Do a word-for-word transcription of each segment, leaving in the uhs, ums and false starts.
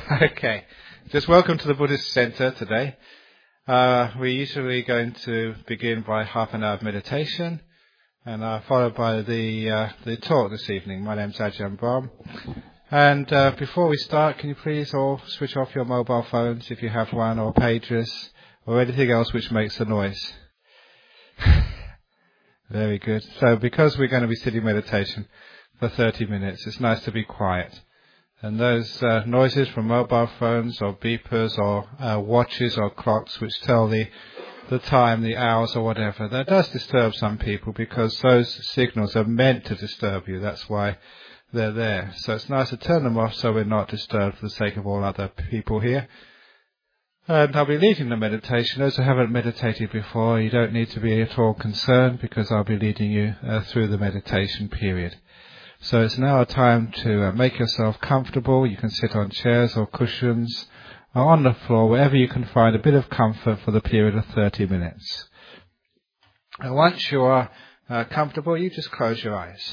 Okay, just welcome to the Buddhist Center today. Uh, we're usually going to begin by half an hour of meditation, and uh, followed by the uh, the talk this evening. My name's Ajahn Brahm. And uh, before we start, can you please all switch off your mobile phones if you have one, or pages, or anything else which makes a noise? Very good. So because we're going to be sitting meditation for thirty minutes, it's nice to be quiet. And those uh, noises from mobile phones or beepers or uh, watches or clocks which tell the the time, the hours or whatever, that does disturb some people because those signals are meant to disturb you. That's why they're there. So it's nice to turn them off so we're not disturbed for the sake of all other people here. And I'll be leading the meditation. Those who haven't meditated before, you don't need to be at all concerned because I'll be leading you uh, through the meditation period. So it's now a time to uh, make yourself comfortable. You can sit on chairs or cushions or on the floor, wherever you can find a bit of comfort for the period of thirty minutes. And once you are uh, comfortable, you just close your eyes.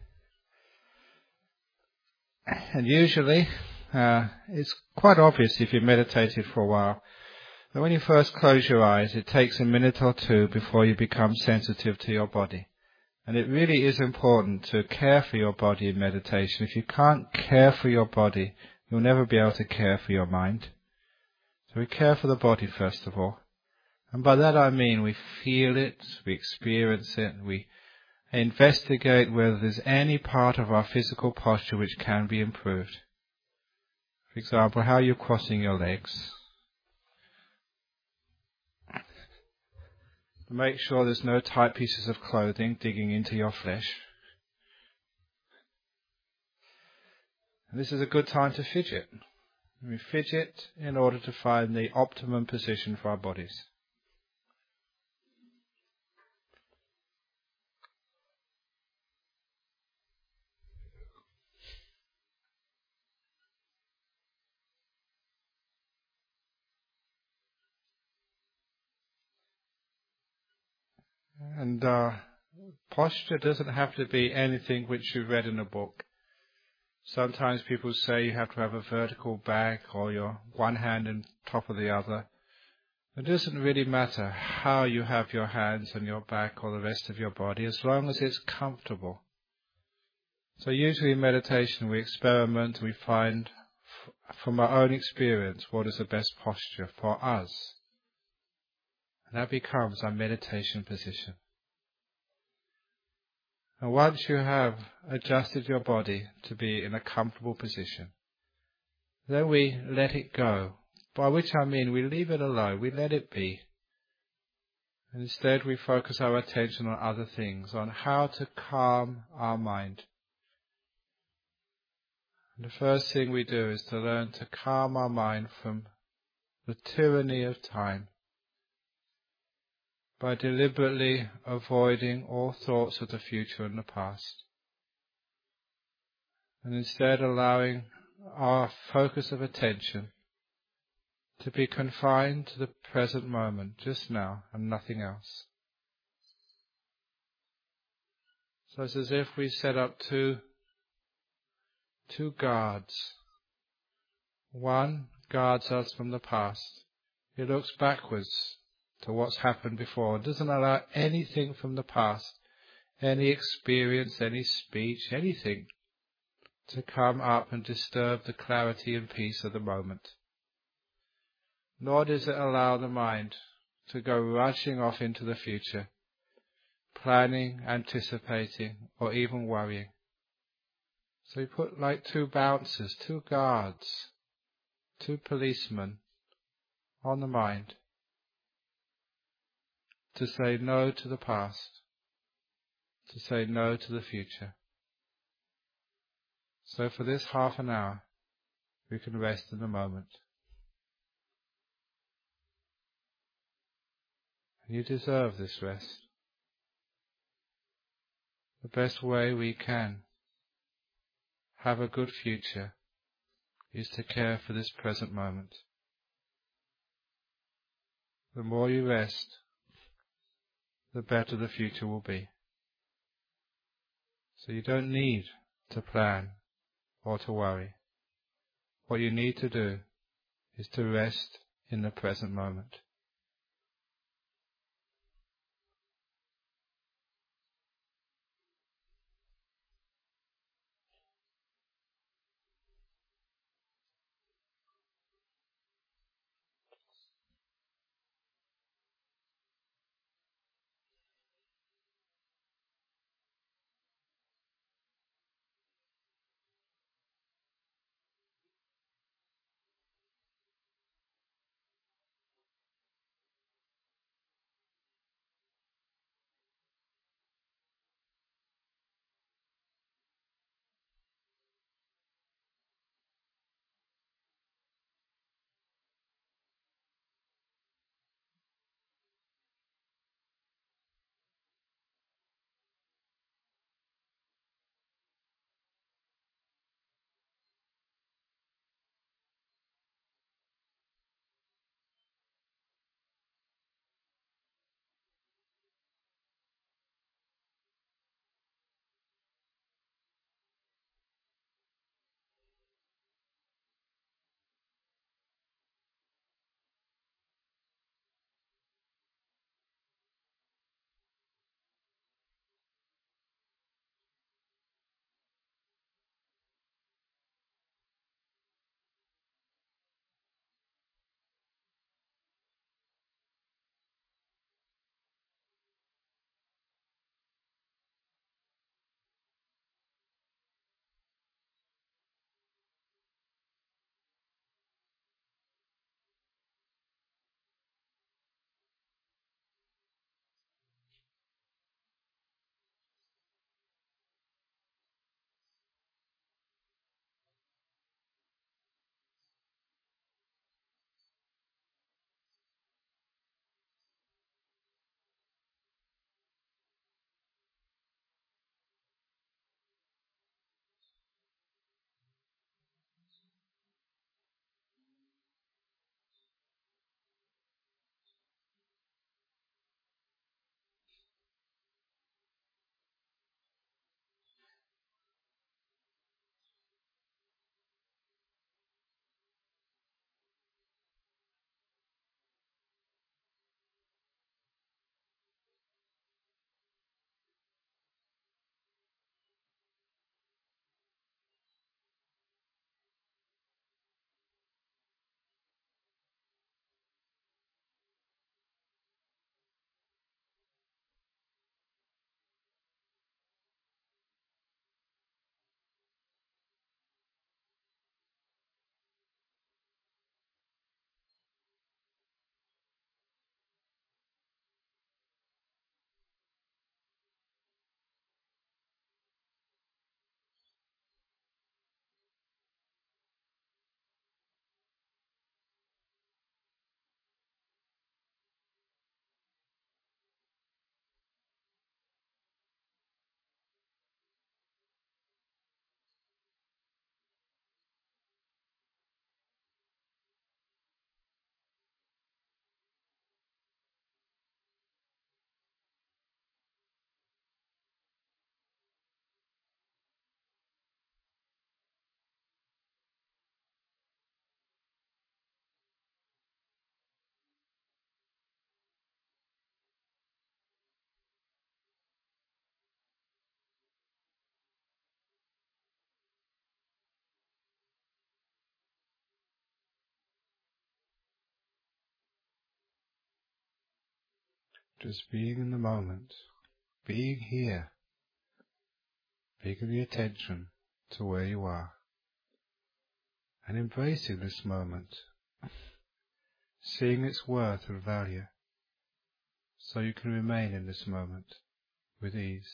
And usually, uh, it's quite obvious if you've meditated for a while, that when you first close your eyes, it takes a minute or two before you become sensitive to your body. And it really is important to care for your body in meditation. If you can't care for your body, you'll never be able to care for your mind. So we care for the body first of all. And by that I mean we feel it, we experience it, we investigate whether there's any part of our physical posture which can be improved. For example, how you're crossing your legs. Make sure there's no tight pieces of clothing digging into your flesh. And this is a good time to fidget. We fidget in order to find the optimum position for our bodies. And uh, posture doesn't have to be anything which you read in a book. Sometimes people say you have to have a vertical back or your one hand on top of the other. It doesn't really matter how you have your hands on your back or the rest of your body, as long as it's comfortable. So usually in meditation we experiment, we find f- from our own experience what is the best posture for us. And that becomes our meditation position. And once you have adjusted your body to be in a comfortable position, then we let it go. By which I mean we leave it alone, we let it be. And instead we focus our attention on other things, on how to calm our mind. And the first thing we do is to learn to calm our mind from the tyranny of time, by deliberately avoiding all thoughts of the future and the past, and instead allowing our focus of attention to be confined to the present moment, just now, and nothing else. So it's as if we set up two, two guards. One guards us from the past. It looks backwards to what's happened before. It doesn't allow anything from the past, any experience, any speech, anything, to come up and disturb the clarity and peace of the moment. Nor does it allow the mind to go rushing off into the future, planning, anticipating, or even worrying. So you put like two bouncers, two guards, two policemen on the mind, to say no to the past, to say no to the future. So for this half an hour, we can rest in the moment. And you deserve this rest. The best way we can have a good future is to care for this present moment. The more you rest, the better the future will be. So you don't need to plan or to worry. What you need to do is to rest in the present moment. Just being in the moment, being here, bringing the attention to where you are, and embracing this moment, seeing its worth and value, so you can remain in this moment with ease.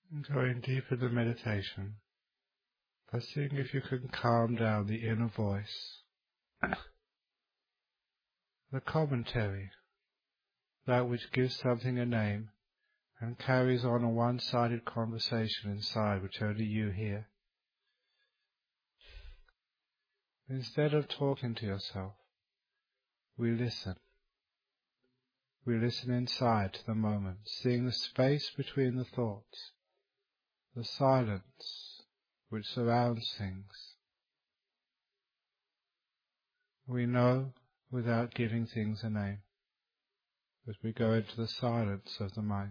Going deeper in the meditation by seeing if you can calm down the inner voice, the commentary, that which gives something a name and carries on a one-sided conversation inside which only you hear. Instead of talking to yourself, we listen. We listen inside to the moment, seeing the space between the thoughts, the silence which surrounds things. We know without giving things a name, as we go into the silence of the mind.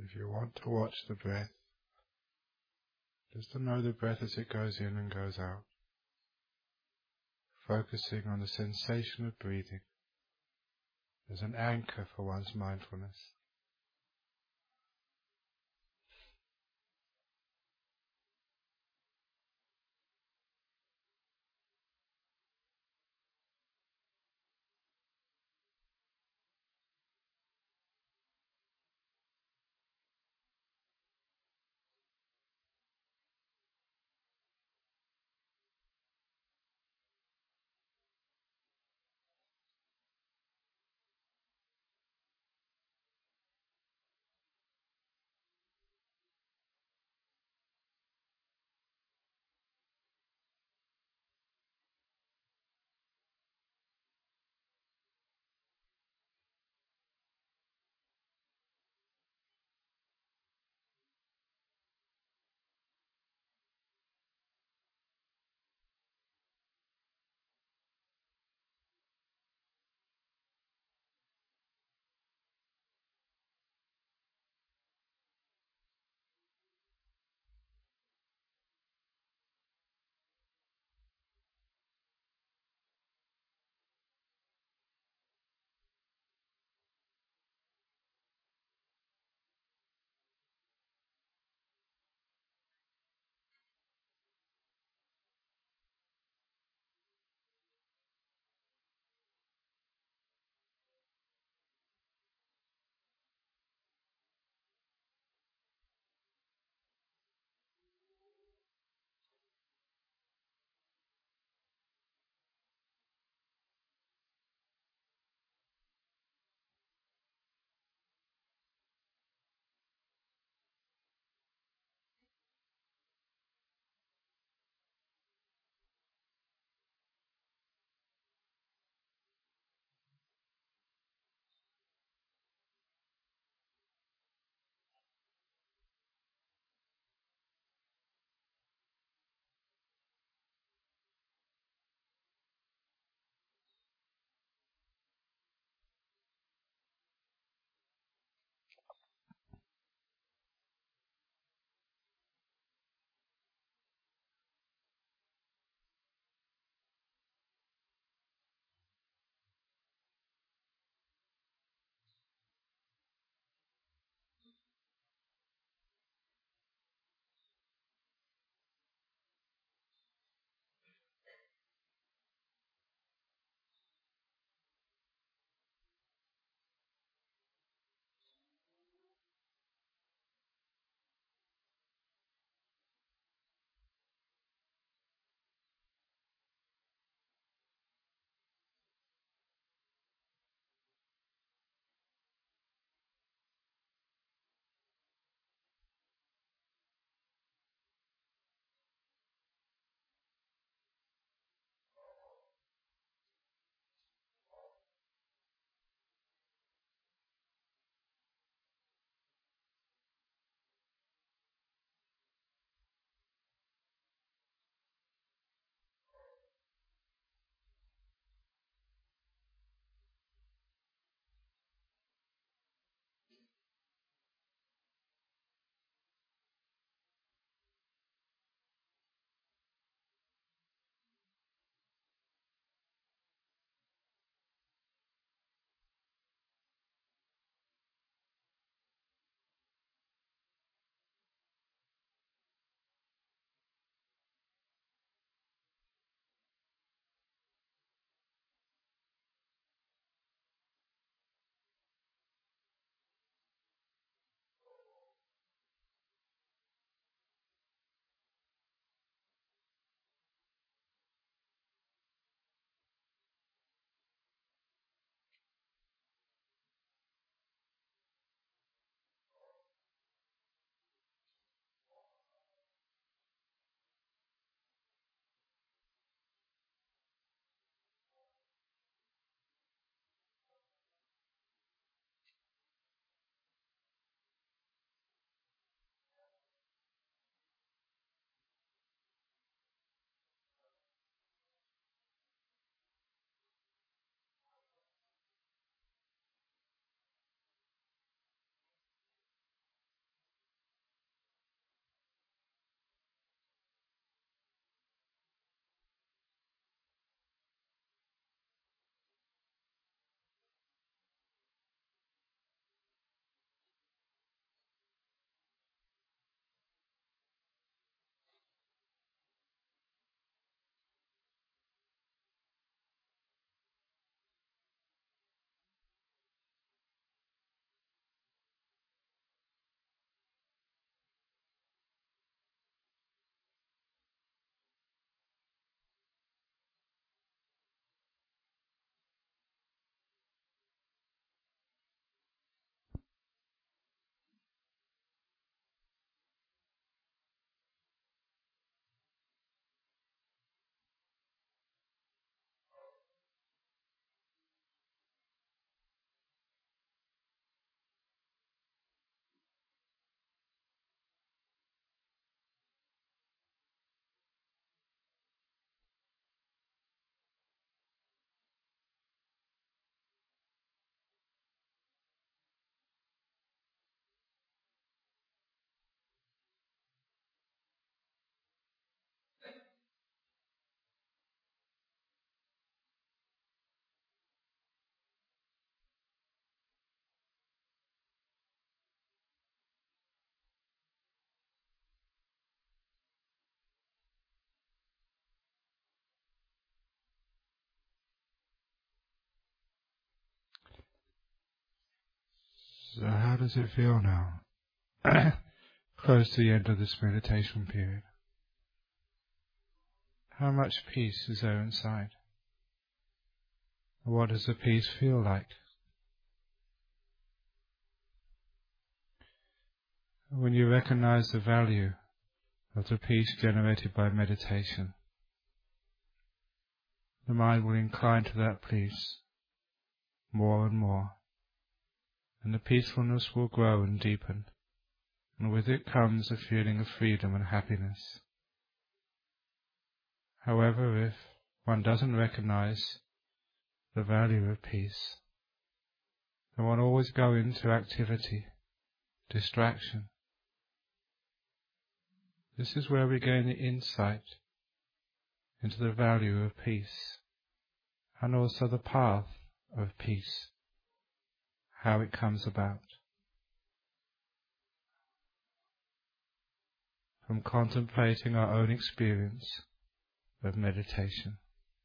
If you want to watch the breath, just to know the breath as it goes in and goes out, focusing on the sensation of breathing as an anchor for one's mindfulness. So how does it feel now? Close to the end of this meditation period. How much peace is there inside? What does the peace feel like? When you recognize the value of the peace generated by meditation, the mind will incline to that peace more and more, and the peacefulness will grow and deepen, and with it comes a feeling of freedom and happiness. However, if one doesn't recognize the value of peace, then one always go into activity, distraction. This is where we gain the insight into the value of peace, and also the path of peace, how it comes about. From contemplating our own experience of meditation.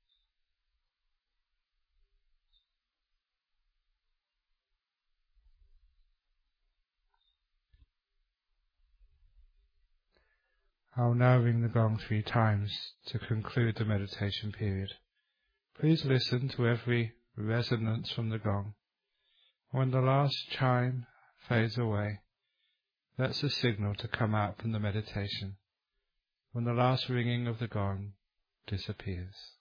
I'll now ring the gong three times to conclude the meditation period. Please listen to every resonance from the gong. When the last chime fades away, that's a signal to come out from the meditation. When the last ringing of the gong disappears.